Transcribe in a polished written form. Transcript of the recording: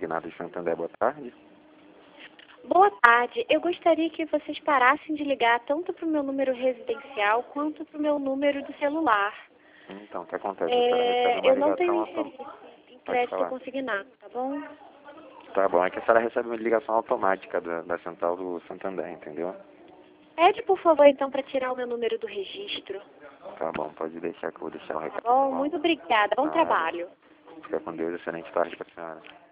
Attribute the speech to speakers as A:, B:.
A: Consignado de Santander, boa tarde.
B: Boa tarde. Eu gostaria que vocês parassem de ligar tanto para o meu número residencial quanto para o meu número do celular.
A: Então, o que acontece? A senhora recebe uma
B: Eu não tenho
A: ligação
B: interesse em
A: Pode
B: crédito
A: falar.
B: consignado, tá bom?
A: Tá bom, é que a senhora recebe uma ligação automática da central do Santander, entendeu?
B: Pede, por favor, então, para tirar o meu número do registro.
A: Tá bom, pode deixar que eu vou deixar o
B: Tá
A: recado.
B: bom? Muito obrigada. Bom
A: Nada.
B: trabalho.
A: Fica com Deus, excelente tarde pra senhora.